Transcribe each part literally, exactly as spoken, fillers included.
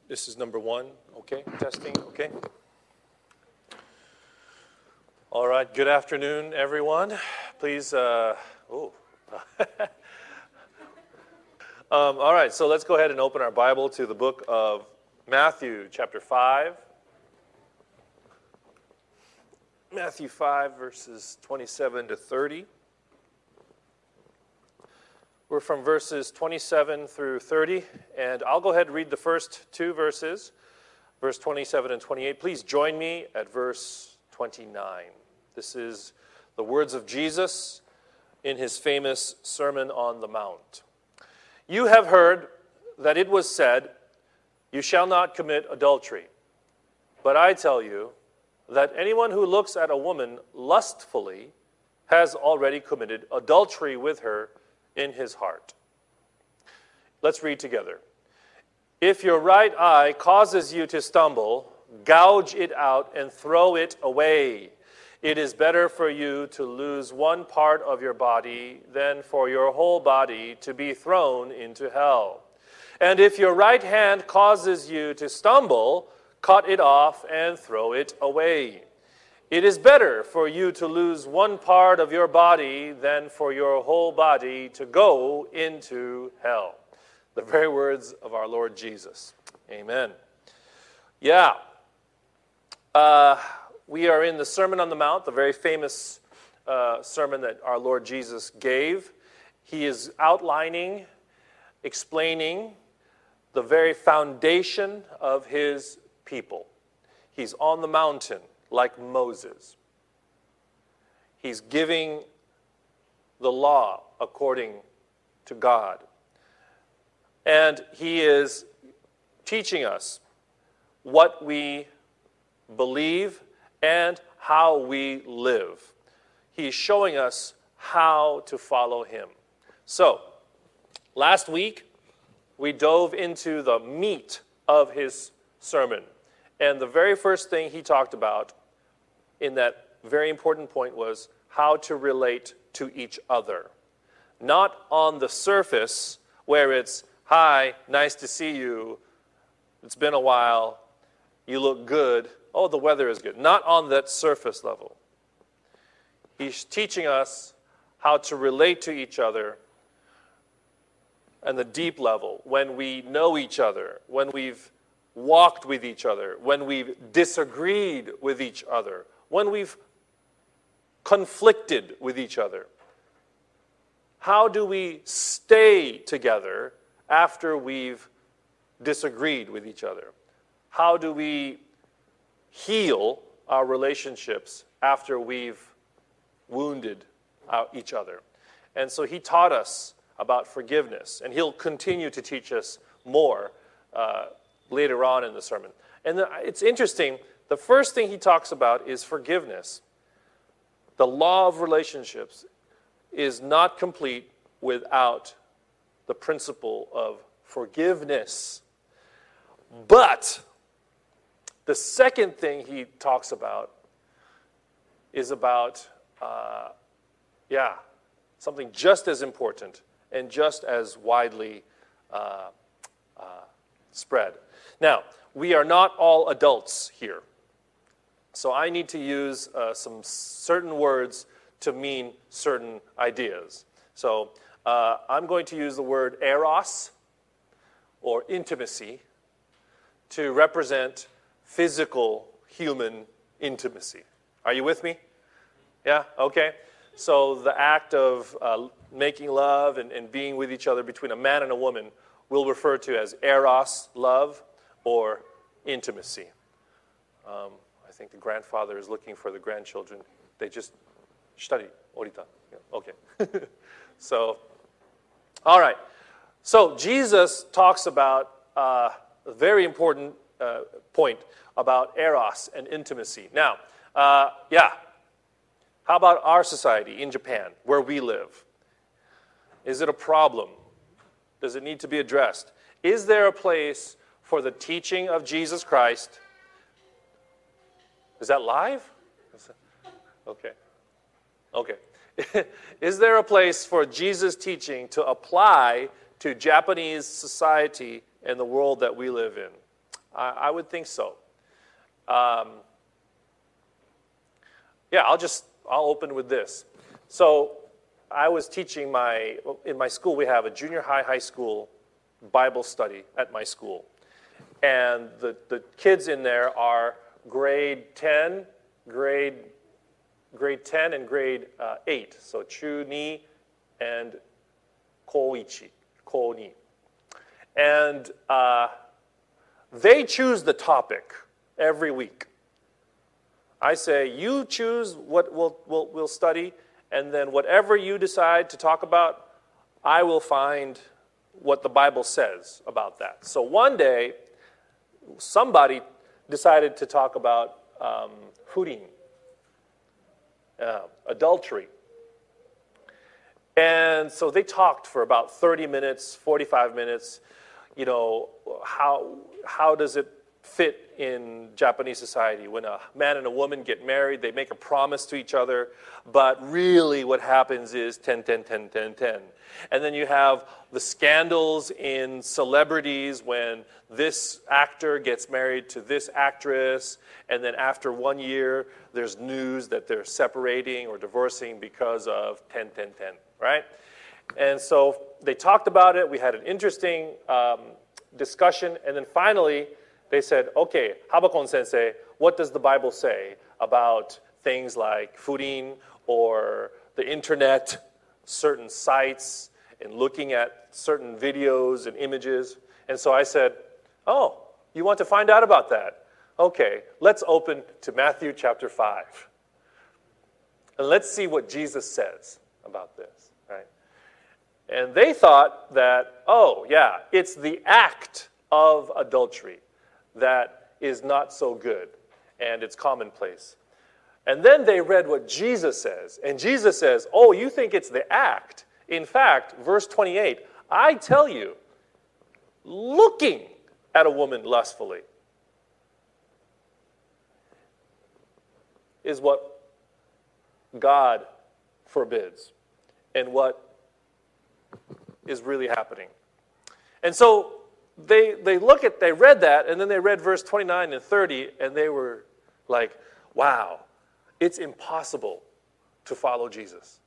This is number one. Okay, testing. Okay. All right. Good afternoon, everyone. Please. Uh, oh. um, all right. So let's go ahead and open our Bible to the book of Matthew, chapter five. Matthew five, verses twenty-seven to thirty. We're from verses twenty-seven through thirty, and I'll go ahead and read the first two verses, verse twenty-seven and twenty-eight. Please join me at verse twenty-nine. This is the words of Jesus in his famous Sermon on the Mount. You have heard that it was said, "You shall not commit adultery." But I tell you that anyone who looks at a woman lustfully has already committed adultery with her in his heart. Let's read together. If your right eye causes you to stumble, gouge it out and throw it away. It is better for you to lose one part of your body than for your whole body to be thrown into hell. And if your right hand causes you to stumble, cut it off and throw it away. It is better for you to lose one part of your body than for your whole body to go into hell. The very words of our Lord Jesus. Amen. Yeah. Uh, we are in the Sermon on the Mount, the very famous uh, sermon that our Lord Jesus gave. He is outlining, explaining the very foundation of his people. He's on the mountain like Moses. He's giving the law according to God. And he is teaching us what we believe and how we live. He's showing us how to follow him. So, last week, we dove into the meat of his sermon. And the very first thing he talked about in that very important point was how to relate to each other. Not on the surface where it's, "Hi, nice to see you. It's been a while. You look good. Oh, the weather is good." Not on that surface level. He's teaching us how to relate to each other on the deep level, when we know each other, when we've walked with each other, when we've disagreed with each other, when we've conflicted with each other. How do we stay together after we've disagreed with each other? How do we heal our relationships after we've wounded each other? And so he taught us about forgiveness, and he'll continue to teach us more uh, later on in the sermon. And the, it's interesting, the first thing he talks about is forgiveness. The law of relationships is not complete without the principle of forgiveness. But the second thing he talks about is about, uh, yeah, something just as important and just as widely uh, uh, spread. Now, we are not all adults here. So I need to use uh, some certain words to mean certain ideas. So uh, I'm going to use the word eros, or intimacy, to represent physical human intimacy. Are you with me? Yeah? Okay. So the act of uh, making love and, and being with each other between a man and a woman we'll refer to as eros, love, or intimacy. Um, I think the grandfather is looking for the grandchildren. They just study. Orita. Yeah, okay. So, all right. So Jesus talks about uh, a very important uh, point about eros and intimacy. Now, uh, yeah. How about our society in Japan, where we live? Is it a problem? Does it need to be addressed? Is there a place for the teaching of Jesus Christ? Is that live? Okay. Okay. Is there a place for Jesus' teaching to apply to Japanese society and the world that we live in? I, I would think so. Um, yeah, I'll just, I'll open with this. So I was teaching my, in my school, we have a junior high, high school Bible study at my school. And the, the kids in there are grade ten, grade grade ten, and grade uh, eight. So Chu Ni and Koichi, Ko Ni. And uh, they choose the topic every week. I say, you choose what we'll, we'll, we'll study, and then whatever you decide to talk about, I will find what the Bible says about that. So one day, somebody decided to talk about um, furin, uh, adultery. And so they talked for about thirty minutes, forty-five minutes. You know, how how does it fit in Japanese society? When a man and a woman get married, they make a promise to each other, but really what happens is ten, ten, ten, ten, ten. And then you have the scandals in celebrities when this actor gets married to this actress, and then after one year, there's news that they're separating or divorcing because of ten, ten, ten, right? And so they talked about it. We had an interesting um, discussion, and then finally, they said, okay, Habakon Sensei, what does the Bible say about things like furin or the internet, certain sites, and looking at certain videos and images? And so I said, oh, you want to find out about that? Okay, let's open to Matthew chapter five. And let's see what Jesus says about this, right? And they thought that, oh, yeah, it's the act of adultery that is not so good, and it's commonplace. And then they read what Jesus says, and Jesus says, oh, you think it's the act. In fact, verse twenty-eight, I tell you, looking at a woman lustfully is what God forbids and what is really happening. And so They they look at, they read that, and then they read verse twenty-nine and thirty, and they were like, wow, it's impossible to follow Jesus.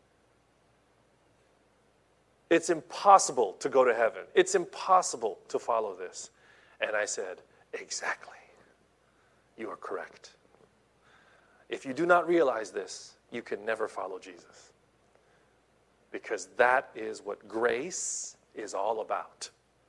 It's impossible to go to heaven. It's impossible to follow this. And I said, exactly. You are correct. If you do not realize this, you can never follow Jesus. Because that is what grace is all about.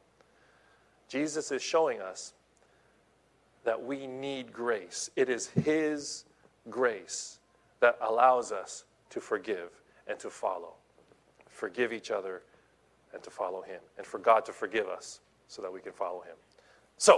Jesus is showing us that we need grace. It is His grace that allows us to forgive and to follow. Forgive each other and to follow Him. And for God to forgive us so that we can follow Him. So,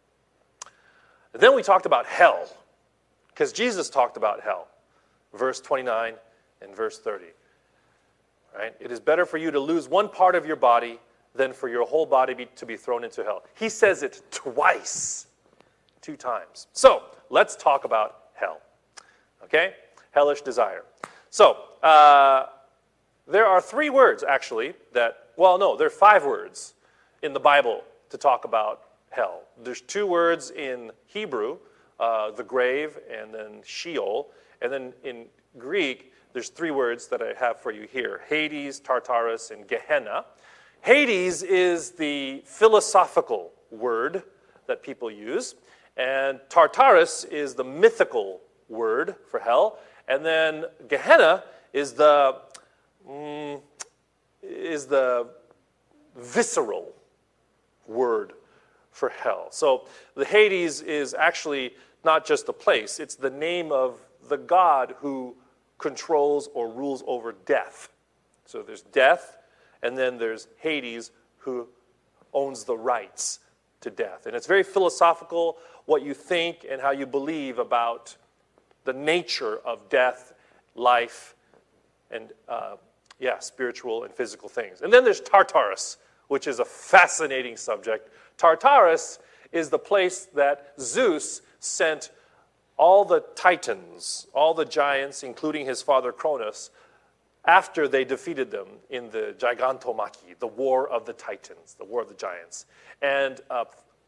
then we talked about hell. Because Jesus talked about hell. Verse twenty-nine and verse thirty. Right? It is better for you to lose one part of your body than for your whole body be, to be thrown into hell. He says it twice, two times. So, let's talk about hell. Okay? Hellish desire. So, uh, there are three words, actually, that, well, no, there are five words in the Bible to talk about hell. There's two words in Hebrew, uh, the grave, and then Sheol. And then in Greek, there's three words that I have for you here. Hades, Tartarus, and Gehenna. Hades is the philosophical word that people use, and Tartarus is the mythical word for hell, and then Gehenna is the mm, is the visceral word for hell. So the Hades is actually not just a place; it's the name of the god who controls or rules over death. So there's death. And then there's Hades, who owns the rights to death. And it's very philosophical what you think and how you believe about the nature of death, life, and, uh, yeah, spiritual and physical things. And then there's Tartarus, which is a fascinating subject. Tartarus is the place that Zeus sent all the titans, all the giants, including his father Cronus, after they defeated them in the Gigantomachy, the War of the Titans, the War of the Giants. And uh,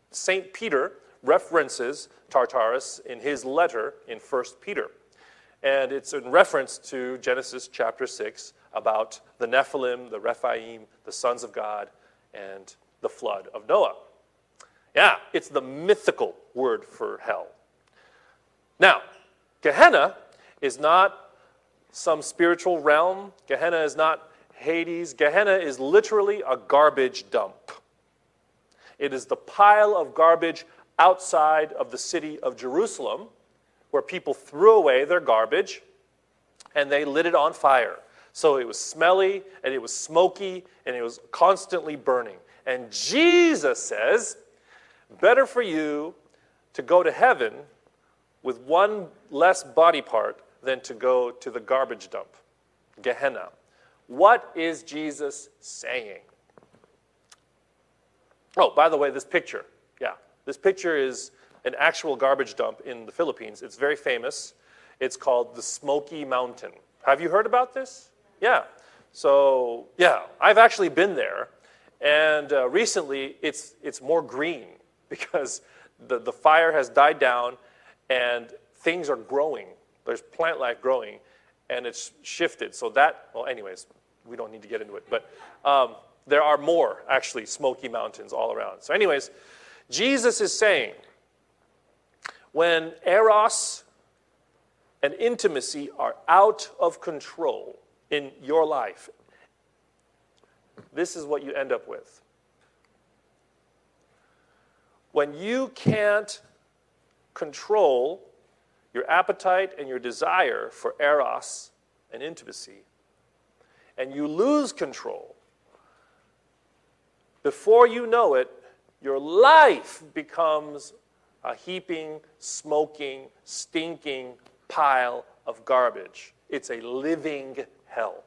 Saint Peter references Tartarus in his letter in First Peter. And it's in reference to Genesis chapter six about the Nephilim, the Rephaim, the sons of God, and the flood of Noah. Yeah, it's the mythical word for hell. Now, Gehenna is not some spiritual realm. Gehenna is not Hades. Gehenna is literally a garbage dump. It is the pile of garbage outside of the city of Jerusalem where people threw away their garbage and they lit it on fire. So it was smelly and it was smoky and it was constantly burning. And Jesus says, better for you to go to heaven with one less body part than to go to the garbage dump, Gehenna. What is Jesus saying? Oh, by the way, this picture. Yeah, this picture is an actual garbage dump in the Philippines. It's very famous. It's called the Smoky Mountain. Have you heard about this? Yeah. So, yeah, I've actually been there. And uh, recently, it's it's more green because the, the fire has died down and things are growing. There's plant life growing, and it's shifted. So that, well, anyways, we don't need to get into it. But um, there are more, actually, smoky mountains all around. So anyways, Jesus is saying, when eros and intimacy are out of control in your life, this is what you end up with. When you can't control your appetite and your desire for eros and intimacy, and you lose control, before you know it, your life becomes a heaping, smoking, stinking pile of garbage. It's a living hell.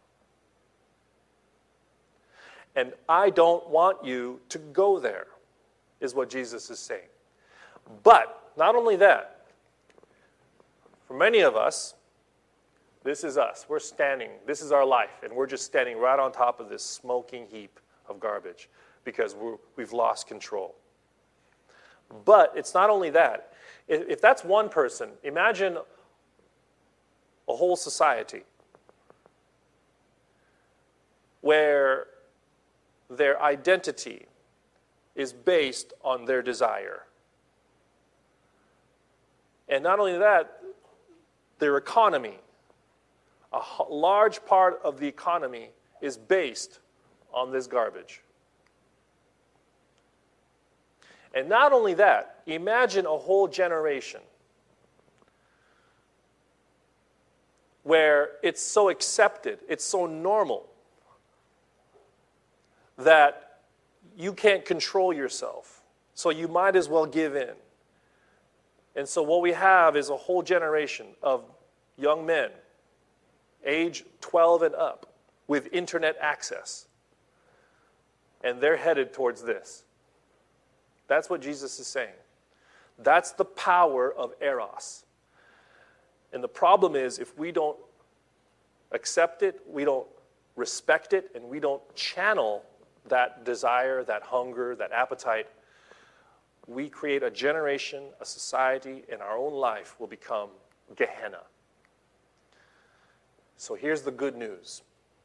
And I don't want you to go there, is what Jesus is saying. But not only that, for many of us, this is us. We're standing, this is our life, and we're just standing right on top of this smoking heap of garbage because we're, we've lost control. But it's not only that. If, if that's one person, imagine a whole society where their identity is based on their desire. And not only that, their economy, a large part of the economy is based on this garbage. And not only that, imagine a whole generation where it's so accepted, it's so normal that you can't control yourself. So you might as well give in. And so what we have is a whole generation of young men, age twelve and up, with internet access. And they're headed towards this. That's what Jesus is saying. That's the power of eros. And the problem is, if we don't accept it, we don't respect it, and we don't channel that desire, that hunger, that appetite, we create a generation, a society, and our own life will become Gehenna. So here's the good news.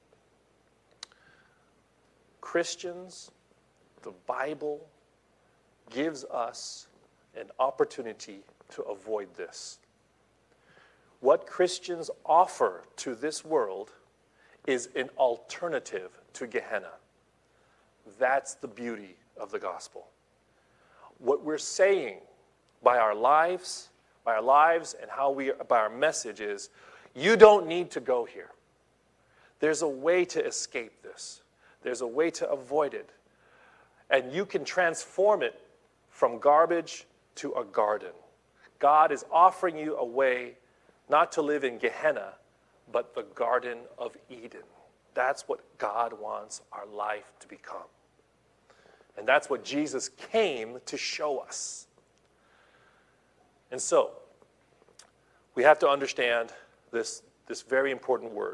Christians, the Bible gives us an opportunity to avoid this. What Christians offer to this world is an alternative to Gehenna. That's the beauty of the gospel. What we're saying by our lives, by our lives and how we, by our message is, you don't need to go here. There's a way to escape this. There's a way to avoid it. And you can transform it from garbage to a garden. God is offering you a way not to live in Gehenna, but the Garden of Eden. That's what God wants our life to become. And that's what Jesus came to show us. And so, we have to understand this, this very important word,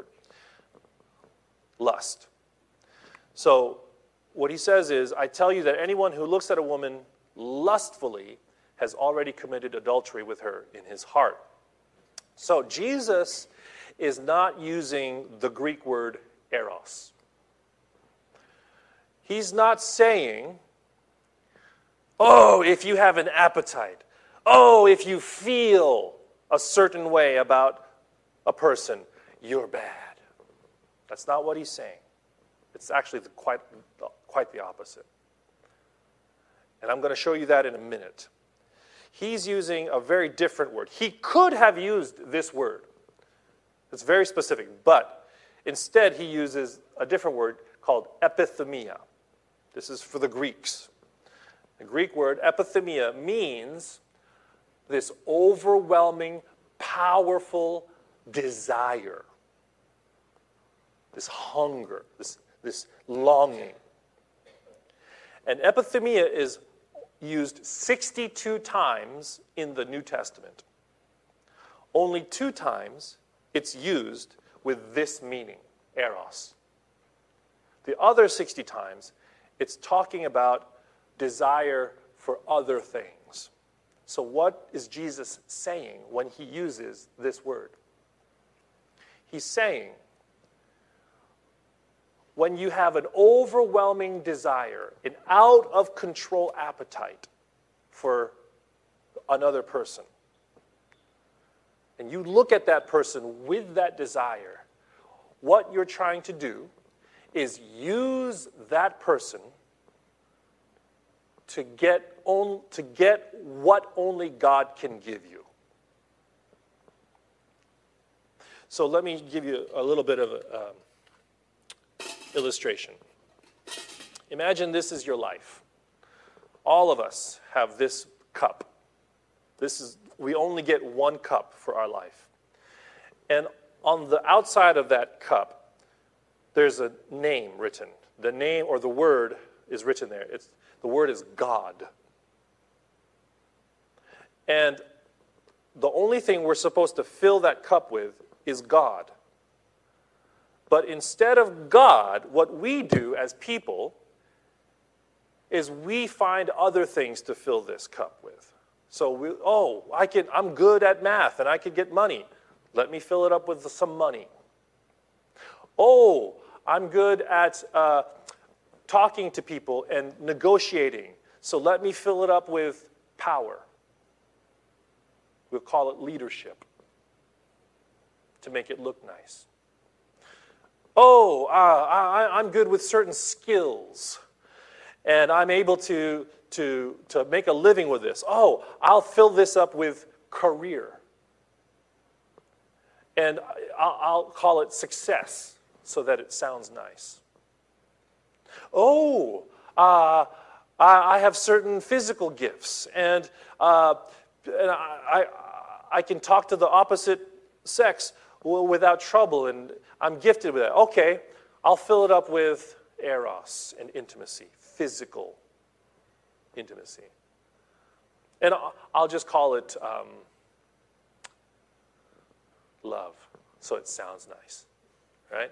lust. So, what he says is, I tell you that anyone who looks at a woman lustfully has already committed adultery with her in his heart. So Jesus is not using the Greek word eros. He's not saying, oh, if you have an appetite, oh, if you feel a certain way about a person, you're bad. That's not what he's saying. It's actually the, quite, quite the opposite. And I'm going to show you that in a minute. He's using a very different word. He could have used this word. It's very specific. But instead, he uses a different word called epithumia. This is for the Greeks. The Greek word epithumia means this overwhelming, powerful desire, this hunger, this, this longing. And epithumia is used sixty-two times in the New Testament. Only two times it's used with this meaning, eros. The other sixty times, it's talking about desire for other things. So what is Jesus saying when he uses this word? He's saying, when you have an overwhelming desire, an out-of-control appetite for another person, and you look at that person with that desire, what you're trying to do is use that person to get, on, to get what only God can give you. So let me give you a little bit of an um, illustration. Imagine this is your life. All of us have this cup. This is, we only get one cup for our life. And on the outside of that cup, there's a name written. The name or the word is written there. It's, the word is God. And the only thing we're supposed to fill that cup with is God. But instead of God, what we do as people is we find other things to fill this cup with. So, we, oh, I can, I'm good at math and I could get money. Let me fill it up with some money. Oh, I'm good at uh, talking to people and negotiating. So let me fill it up with power. We'll call it leadership to make it look nice. Oh, uh, I, I'm good with certain skills, and I'm able to, to, to make a living with this. Oh, I'll fill this up with career. And I'll, I'll call it success so that it sounds nice. Oh, uh, I, I have certain physical gifts, and, uh, and I, I, I can talk to the opposite sex without trouble, and I'm gifted with that. Okay, I'll fill it up with eros and intimacy, physical intimacy. And I'll just call it um, love, so it sounds nice, right?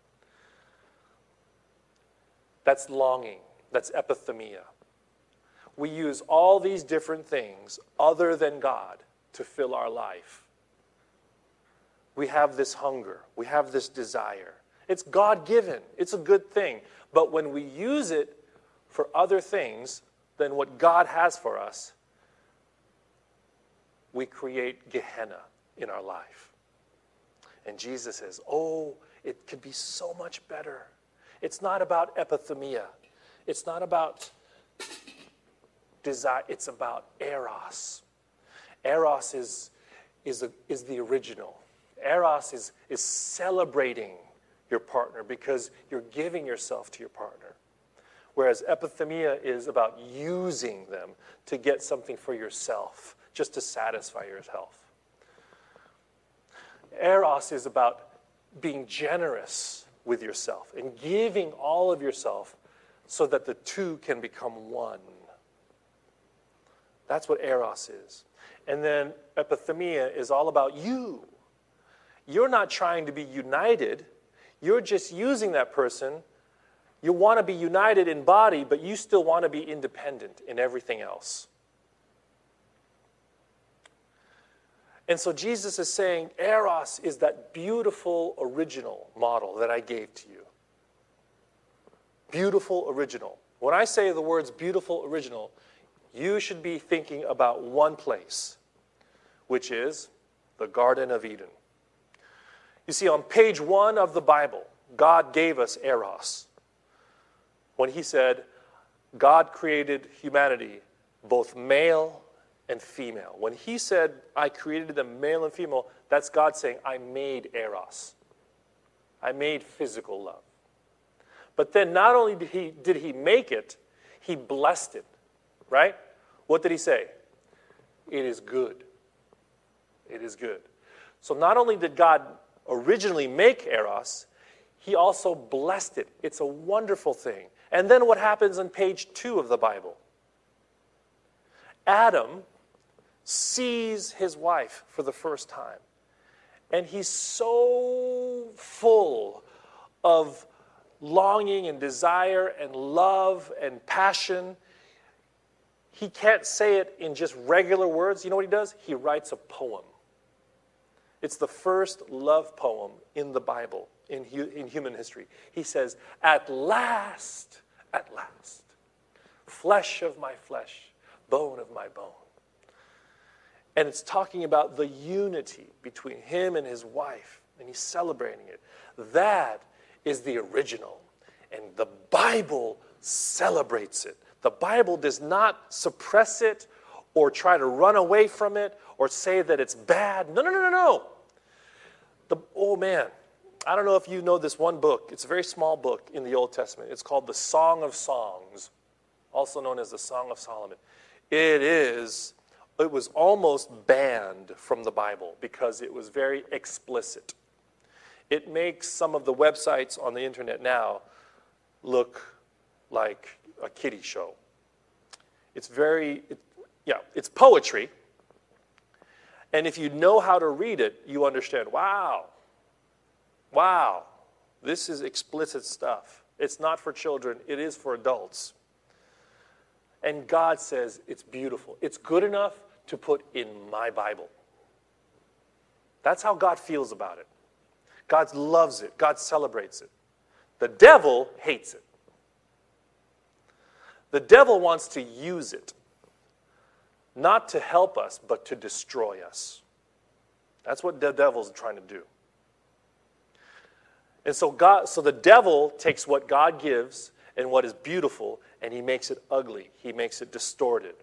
That's longing. That's epithumia. We use all these different things other than God to fill our life. We have this hunger. We have this desire. It's God-given. It's a good thing. But when we use it for other things than what God has for us, we create Gehenna in our life. And Jesus says, oh, it could be so much better. It's not about epithumia. It's not about desire. It's about eros. Eros is, is, a, is the original. Eros is, is celebrating your partner because you're giving yourself to your partner. Whereas epithumia is about using them to get something for yourself, just to satisfy yourself. Eros is about being generous with yourself and giving all of yourself so that the two can become one. That's what eros is. And then epithumia is all about you. You're not trying to be united. You're just using that person You want to be united in body, but you still want to be independent in everything else. And so Jesus is saying, Eros is that beautiful original model that I gave to you. Beautiful original. When I say the words beautiful original, you should be thinking about one place, which is the Garden of Eden. You see, on page one of the Bible, God gave us Eros. When he said, God created humanity, both male and female. When he said, I created them male and female, that's God saying, I made Eros. I made physical love. But then not only did he, did he make it, he blessed it, right? What did he say? It is good. It is good. So not only did God originally make Eros, he also blessed it. It's a wonderful thing. And then what happens on page two of the Bible? Adam sees his wife for the first time. And he's so full of longing and desire and love and passion. He can't say it in just regular words. You know what he does? He writes a poem. It's the first love poem in the Bible, in, hu- in human history. He says, at last, at last, flesh of my flesh, bone of my bone. And it's talking about the unity between him and his wife, and he's celebrating it. That is the original, and the Bible celebrates it. The Bible does not suppress it or try to run away from it or say that it's bad. No, no, no, no, no. The, oh, man. I don't know if you know this one book. It's a very small book in the Old Testament. It's called the Song of Songs, also known as the Song of Solomon. It is, it was almost banned from the Bible because it was very explicit. It makes some of the websites on the internet now look like a kiddie show. It's very, it, yeah, it's poetry. And if you know how to read it, you understand, wow, wow, this is explicit stuff. It's not for children, it is for adults. And God says it's beautiful. It's good enough to put in my Bible. That's how God feels about it. God loves it. God celebrates it. The devil hates it. The devil wants to use it, not to help us, but to destroy us. That's what the devil's trying to do. And so God, so the devil takes what God gives and what is beautiful, and he makes it ugly. He makes it distorted.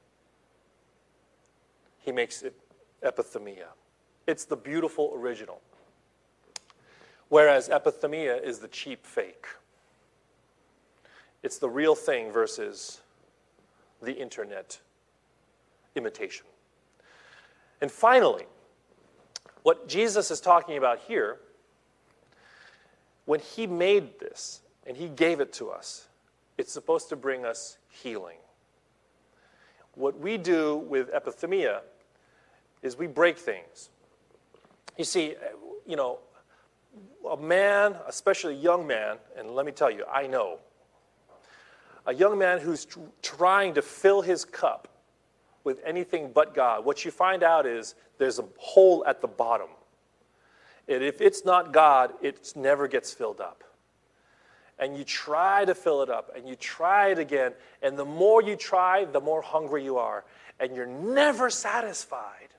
He makes it epithemia. It's the beautiful original. Whereas epithemia is the cheap fake. It's the real thing versus the internet imitation. And finally, what Jesus is talking about here, when he made this and he gave it to us, it's supposed to bring us healing. What we do with epithemia is we break things. You see, you know, a man, especially a young man, and let me tell you, I know, a young man who's tr- trying to fill his cup with anything but God, what you find out is there's a hole at the bottom. And if it's not God, it never gets filled up. And you try to fill it up, and you try it again, and the more you try, the more hungry you are, and you're never satisfied.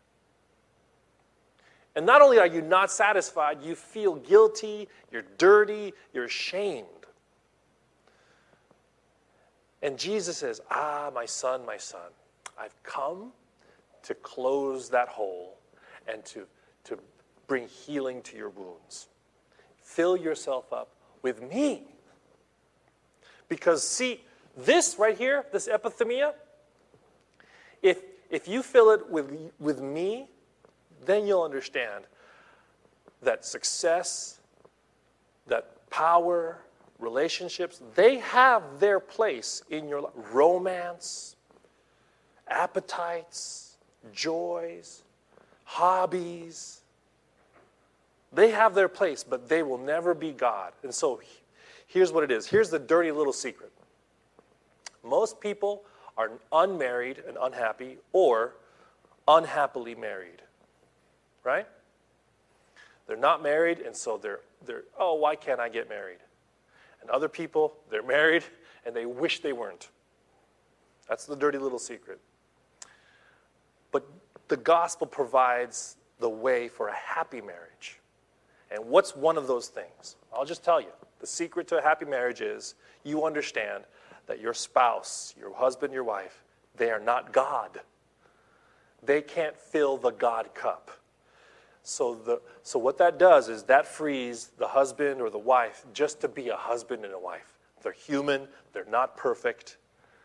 And not only are you not satisfied, you feel guilty, you're dirty, you're ashamed. And Jesus says, ah, my son, my son, I've come to close that hole and to, to bring healing to your wounds. Fill yourself up with me. Because see, this right here, this epithemia, if, if you fill it with, with me, then you'll understand that success, that power, relationships, they have their place in your life. Romance, appetites, joys, hobbies. They have their place, but they will never be God. And so Here's what it is. Here's the dirty little secret. Most people are unmarried and unhappy or unhappily married, right? They're not married, and so they're, they're, oh, why can't I get married? And other people, they're married, and they wish they weren't. That's the dirty little secret. But the gospel provides the way for a happy marriage. And what's one of those things? I'll just tell you. The secret to a happy marriage is you understand that your spouse, your husband, your wife, they are not God. They can't fill the God cup. So the so what that does is that frees the husband or the wife just to be a husband and a wife. They're human, they're not perfect.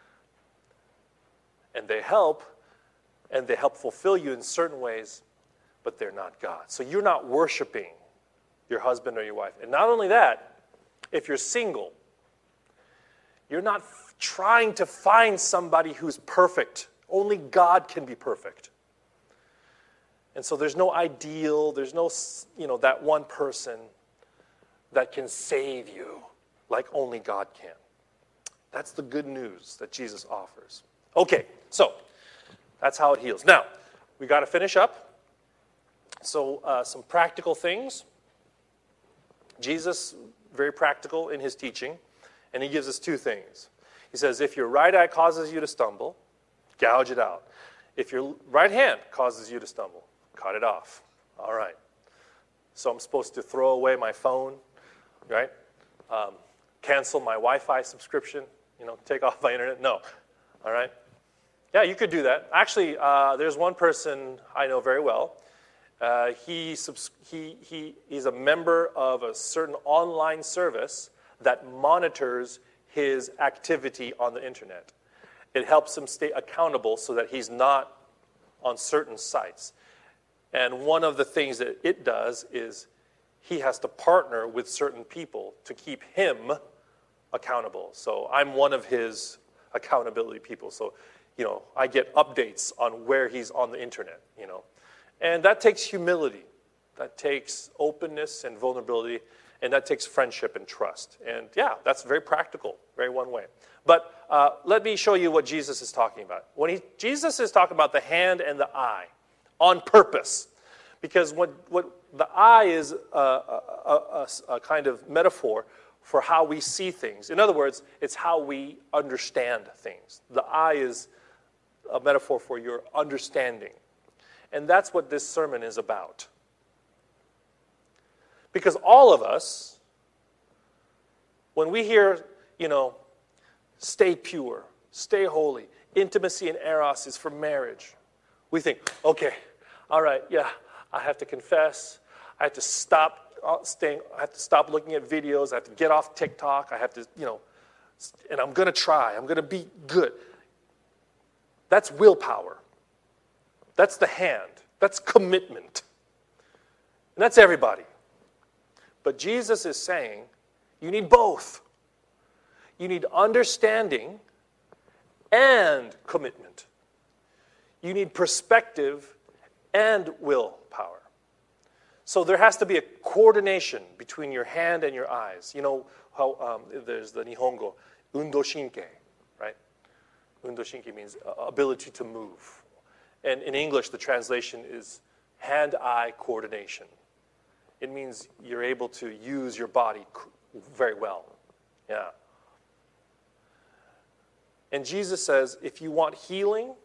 And they help, and they help fulfill you in certain ways, but they're not God. So you're not worshiping your husband or your wife. And not only that, if you're single, you're not f- trying to find somebody who's perfect. Only God can be perfect. And so there's no ideal, there's no, you know, that one person that can save you like only God can. That's the good news that Jesus offers. Okay, so that's how it heals. Now, we got to finish up. So uh, some practical things. Jesus, very practical in his teaching, and he gives us two things. He says, if your right eye causes you to stumble, gouge it out. If your right hand causes you to stumble, cut it off. All right. So I'm supposed to throw away my phone, right? Um, cancel my Wi-Fi subscription, you know, take off my internet. No. All right. Yeah, you could do that. Actually, uh, there's one person I know very well. Uh, he, subs- he, he, he's a member of a certain online service that monitors his activity on the internet. It helps him stay accountable so that he's not on certain sites. And one of the things that it does is he has to partner with certain people to keep him accountable. So I'm one of his accountability people. So, you know, I get updates on where he's on the internet, you know. And that takes humility. That takes openness and vulnerability. And that takes friendship and trust. And yeah, that's very practical, very one way. But uh, let me show you what Jesus is talking about. When he, Jesus is talking about the hand and the eye on purpose. Because what, what the eye is a, a, a, a kind of metaphor for how we see things. In other words, it's how we understand things. The eye is a metaphor for your understanding. And that's what this sermon is about. Because all of us, when we hear, you know, stay pure, stay holy, intimacy and eros is for marriage, we think, okay, all right, yeah, I have to confess, I have to stop staying, I have to stop looking at videos, I have to get off TikTok, I have to, you know, and I'm going to try, I'm going to be good. That's willpower. That's the hand. That's commitment. And that's everybody. But Jesus is saying you need both. You need understanding and commitment. You need perspective and willpower. So there has to be a coordination between your hand and your eyes. You know how um, there's the Nihongo, undo shinke, right? Undo shinke means ability to move. And in English, the translation is hand-eye coordination. It means you're able to use your body very well. Yeah. And Jesus says, if you want healing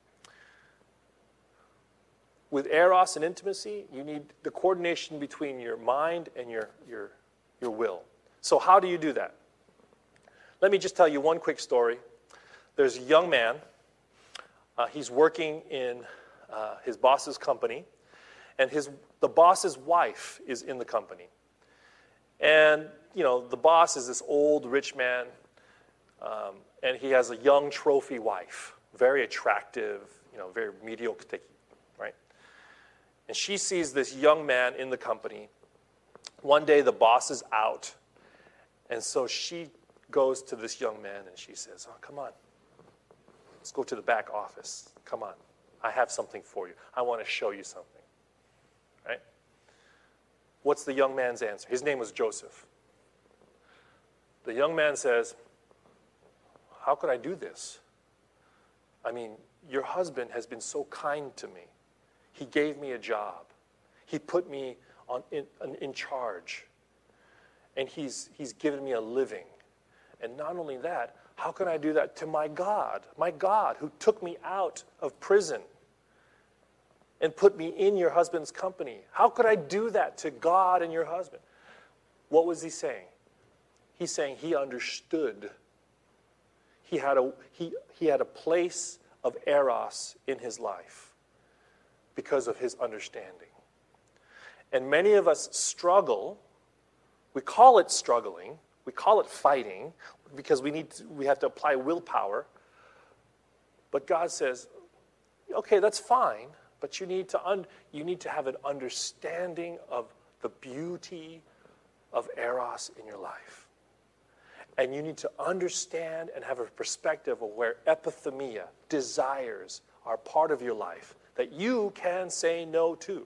with eros and intimacy, you need the coordination between your mind and your, your, your will. So how do you do that? Let me just tell you one quick story. There's a young man. Uh, he's working in uh, his boss's company, and his the boss's wife is in the company. And, you know, the boss is this old, rich man, um, and he has a young trophy wife, very attractive, you know, very mediocre, right? And she sees this young man in the company. One day the boss is out, and so she goes to this young man and she says, oh, come on. Let's go to the back office. Come on. I have something for you. I want to show you something. Right? What's the young man's answer? His name was Joseph. The young man says, how could I do this? I mean, your husband has been so kind to me. He gave me a job. He put me on, in, in charge. And he's, he's given me a living. And not only that, how can I do that to my God? My God who took me out of prison and put me in your husband's company. How could I do that to God and your husband? What was he saying? He's saying he understood. He had a, he, he had a place of eros in his life because of his understanding. And many of us struggle. We call it struggling. We call it fighting because we need to, we have to apply willpower. But God says, okay, that's fine, but you need to un, you need to have an understanding of the beauty of eros in your life. And you need to understand and have a perspective of where epithemia, desires, are part of your life that you can say no to.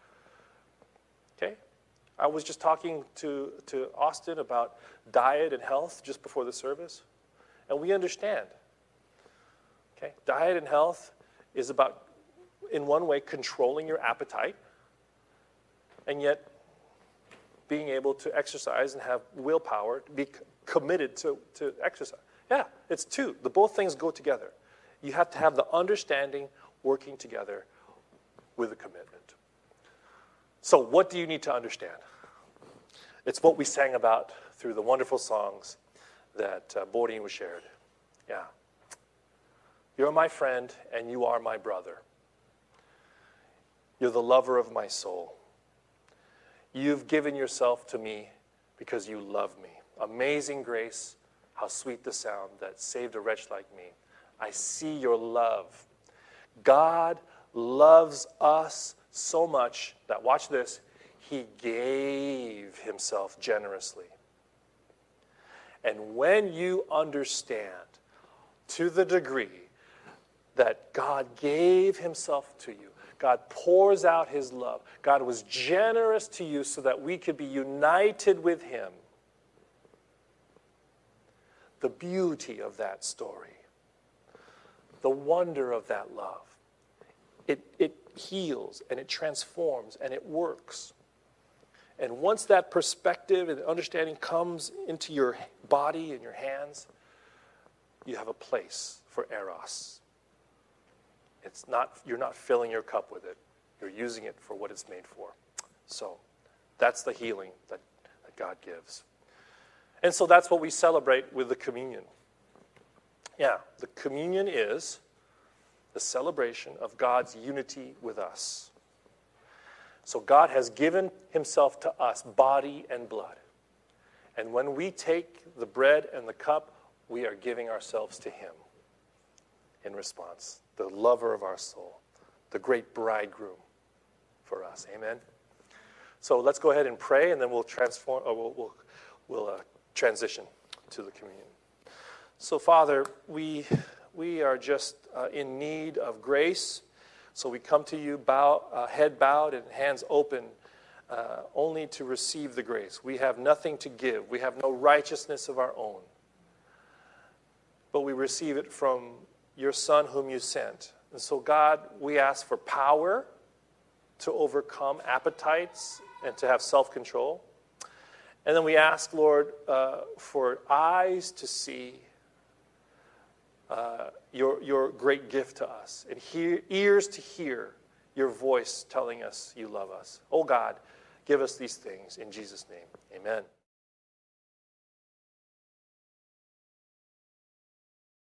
Okay? I was just talking to, to Austin about diet and health just before the service, and we understand. Okay? Diet and health is about, in one way, controlling your appetite, and yet being able to exercise and have willpower, to be committed to, to exercise. Yeah, it's two. The both things go together. You have to have the understanding working together with a commitment. So what do you need to understand? It's what we sang about through the wonderful songs that uh, Bodhi was shared. Yeah. You're my friend and you are my brother. You're the lover of my soul. You've given yourself to me because you love me. Amazing grace, how sweet the sound that saved a wretch like me. I see your love. God loves us so much that, watch this, he gave himself generously. And when you understand to the degree that God gave himself to you, God pours out his love, God was generous to you so that we could be united with him, the beauty of that story, the wonder of that love, it, it heals and it transforms and it works. And once that perspective and understanding comes into your body and your hands, you have a place for eros. It's not, you're not filling your cup with it. You're using it for what it's made for. So that's the healing that, that God gives. And so that's what we celebrate with the communion. Yeah, the communion is the celebration of God's unity with us. So God has given himself to us, body and blood. And when we take the bread and the cup, we are giving ourselves to him in response, the lover of our soul, the great bridegroom for us. Amen? So let's go ahead and pray, and then we'll transform, or we'll, we'll, we'll uh, transition to the communion. So, Father, we we are just uh, in need of grace. So we come to you, bow, uh, head bowed and hands open, uh, only to receive the grace. We have nothing to give. We have no righteousness of our own. But we receive it from your Son whom you sent. And so, God, we ask for power to overcome appetites and to have self-control. And then we ask, Lord, uh, for eyes to see uh, your, your great gift to us, and hear, ears to hear your voice telling us you love us. Oh God, give us these things in Jesus' name. Amen.